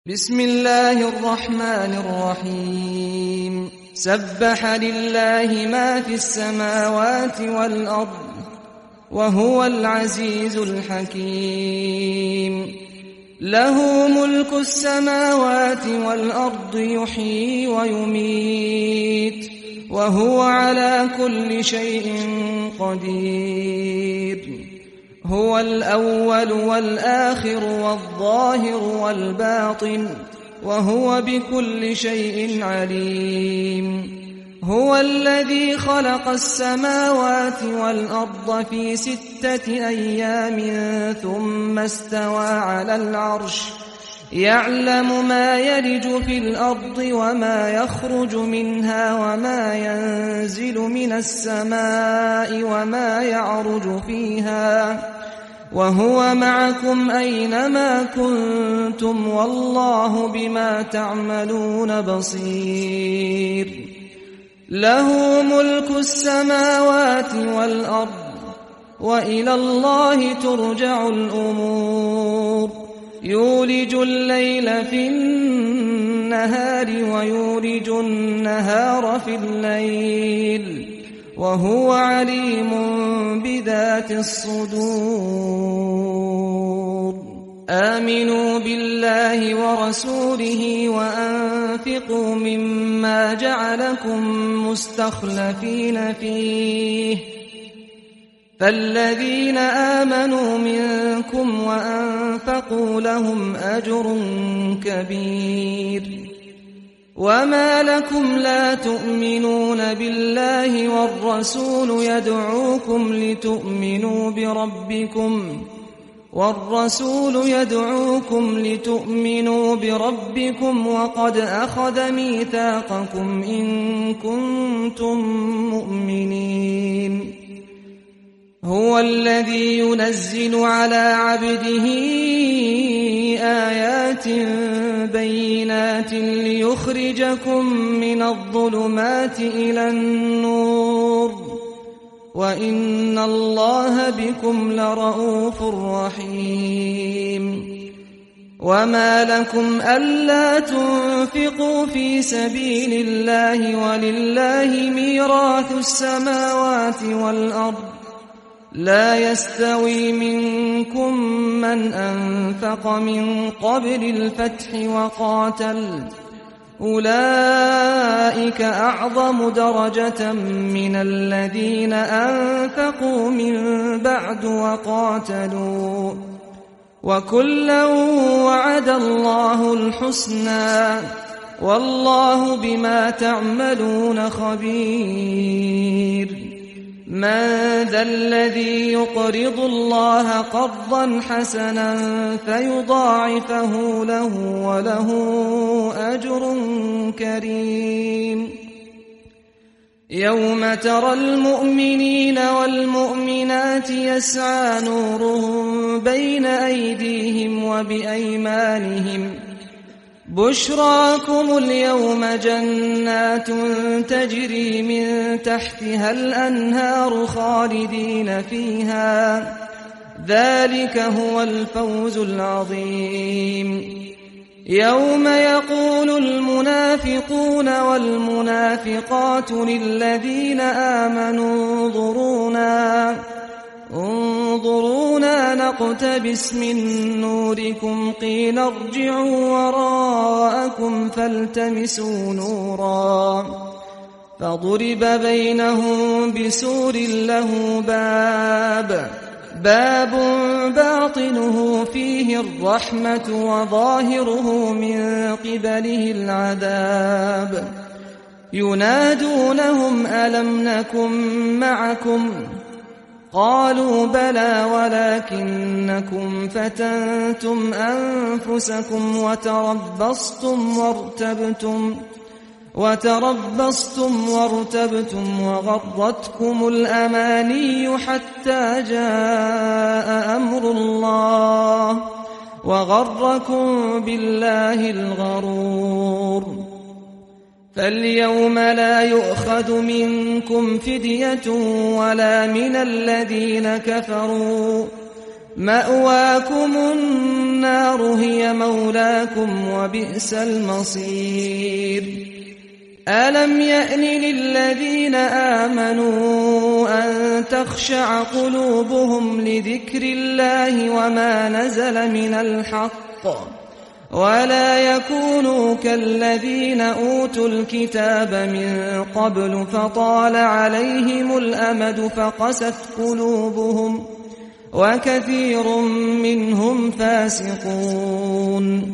بسم الله الرحمن الرحيم سبح لله ما في السماوات والأرض وهو العزيز الحكيم له ملك السماوات والأرض يحيي ويميت وهو على كل شيء قدير هو الأول والآخر والظاهر والباطن وهو بكل شيء عليم هو الذي خلق السماوات والأرض في 6 أيام ثم استوى على العرش يعلم ما يلج في الأرض وما يخرج منها وما ينزل من السماء وما يعرج فيها وهو معكم أينما كنتم والله بما تعملون بصير له ملك السماوات والأرض وإلى الله ترجع الأمور يولج الليل في النهار ويولج النهار في الليل وهو عليم بذات الصدور آمنوا بالله ورسوله وأنفقوا مما جعلكم مستخلفين فيه فالذين آمنوا منكم وأنفقوا لهم أجر كبير وما لكم لا تؤمنون بالله والرسول يدعوكم لتؤمنوا بربكم وقد أخذ ميثاقكم إن كنتم مؤمنين هو الذي ينزل على عبده آيات بينات ليخرجكم من الظلمات إلى النور وإن الله بكم لرءوف رحيم وما لكم ألا تنفقوا في سبيل الله ولله ميراث السماوات والأرض لا يستوي منكم من أنفق من قبل الفتح وقاتل أولئك أعظم درجة من الذين أنفقوا من بعد وقاتلوا وكلا وعد الله الحسنى والله بما تعملون خبير من ذا الذي يقرض الله قرضا حسنا فيضاعفه له وله أجر كريم يوم ترى المؤمنين والمؤمنات يسعى نورهم بين أيديهم وبأيمانهم بشراكم اليوم جنات تجري من تحتها الأنهار خالدين فيها ذلك هو الفوز العظيم يوم يقول المنافقون والمنافقات للذين آمنوا انظرونا نقتبس من نوركم قيل ارجعوا وراءكم فالتمسوا نورا فضرب بينهم بسور له باب باطنه فيه الرحمة وظاهره من قبله العذاب ينادونهم ألم نكن معكم قالوا بلى ولكنكم فتنتم أنفسكم وتربصتم وارتبتم وغرتكم الأماني حتى جاء أمر الله وغركم بالله الغرور فاليوم لا يؤخذ منكم فدية ولا من الذين كفروا مأواكم النار هي مولاكم وبئس المصير ألم يأن للذين آمنوا أن تخشع قلوبهم لذكر الله وما نزل من الحق ولا يكونوا كالذين أوتوا الكتاب من قبل فطال عليهم الأمد فقست قلوبهم وكثير منهم فاسقون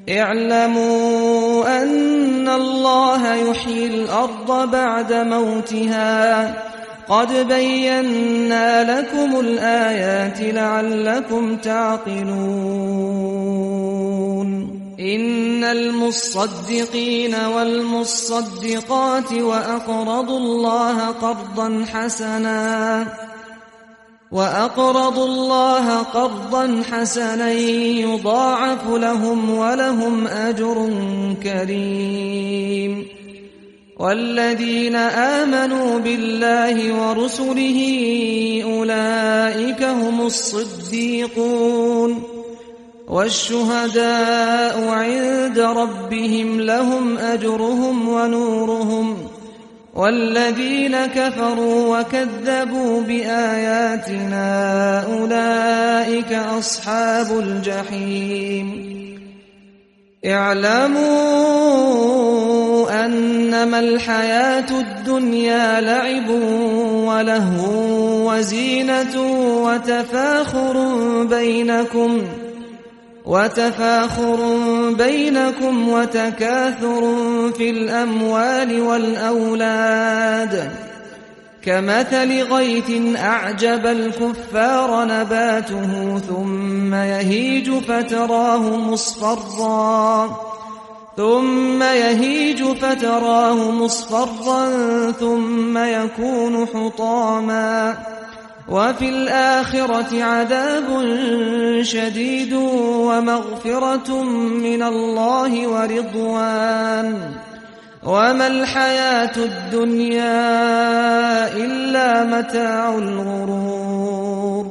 اعلموا أن الله يحيي الأرض بعد موتها قد بينا لكم الآيات لعلكم تعقلون إن المصدقين والمصدقات وأقرضوا الله قرضا حسنا يضاعف لهم ولهم أجر كريم والذين آمنوا بالله ورسله أولئك هم الصديقون والشهداء عند ربهم لهم أجرهم ونورهم والذين كفروا وكذبوا بآياتنا أولئك أصحاب الجحيم اعلموا أنما الحياة الدنيا لعب ولهو وزينة وتفاخر بينكم وتكاثر في الأموال والأولاد كمثل غيث أعجب الكفار نباته ثم يهيج فتراه مصفرا ثم يكون حطاما وفي الآخرة عذاب شديد ومغفرة من الله ورضوان وما الحياة الدنيا إلا متاع الغرور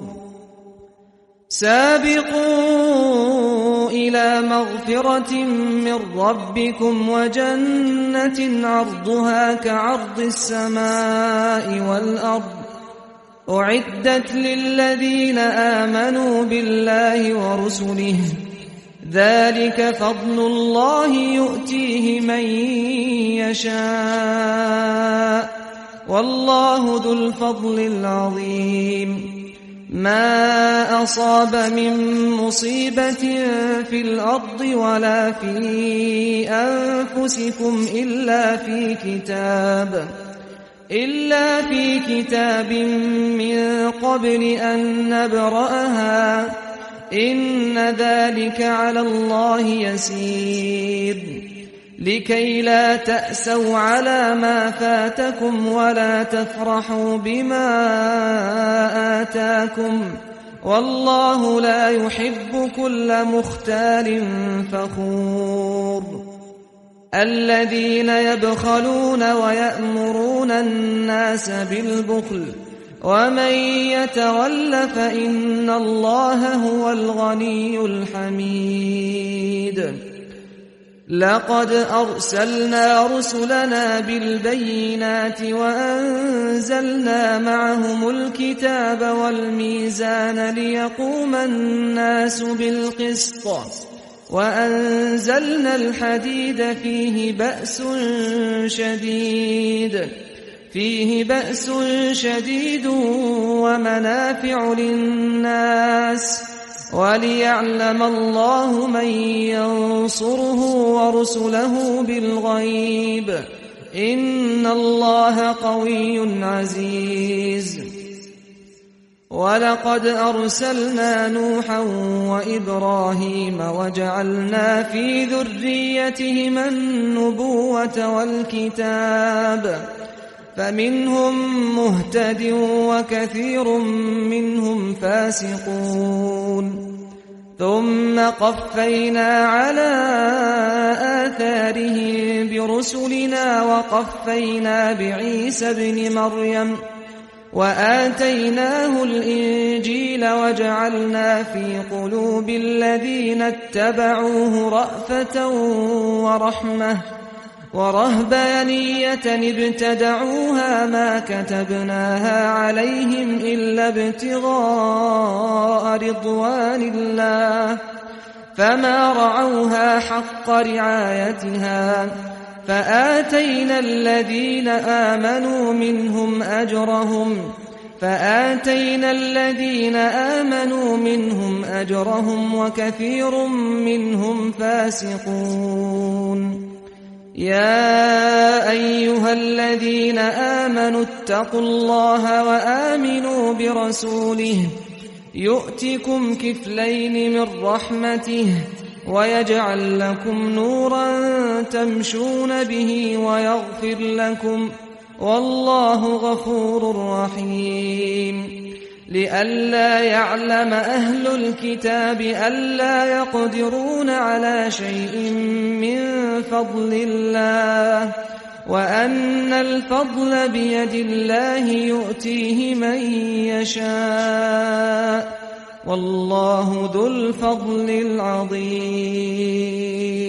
سابقوا إلى مغفرة من ربكم وجنة عرضها كعرض السماء والأرض أعدت للذين آمنوا بالله ورسله ذلك فضل الله يؤتيه من يشاء والله ذو الفضل العظيم ما أصاب من مصيبة في الأرض ولا في أنفسكم إلا في كتاب من قبل أن نبرأها إن ذلك على الله يسير لكي لا تأسوا على ما فاتكم ولا تفرحوا بما آتاكم والله لا يحب كل مختال فخور الذين يبخلون ويأمرون الناس بالبخل ومن يتول فإن الله هو الغني الحميد لقد أرسلنا رسلنا بالبينات وأنزلنا معهم الكتاب والميزان ليقوم الناس بالقسط وأنزلنا الحديد فيه بأس شديد ومنافع للناس وليعلم الله من ينصره ورسله بالغيب إن الله قوي عزيز ولقد أرسلنا نوحا وإبراهيم وجعلنا في ذريتهما النبوة والكتاب فمنهم مهتد وكثير منهم فاسقون ثم قفينا على آثارهم برسلنا وقفينا بعيسى ابن مريم وآتيناه الإنجيل وجعلنا في قلوب الذين اتبعوه رأفة ورحمة ورهبانية ابتدعوها ما كتبناها عليهم إلا ابتغاء رضوان الله فما رعوها حق رعايتها فآتينا الذين آمنوا منهم أجرهم وكثير منهم فاسقون يا أيها الذين آمنوا اتقوا الله وآمنوا برسوله يؤتكم كفلين من رحمته ويجعل لكم نورا تمشون به ويغفر لكم والله غفور رحيم لئلا يعلم أهل الكتاب ألا يقدرون على شيء من فضل الله وأن الفضل بيد الله يؤتيه من يشاء والله ذو الفضل العظيم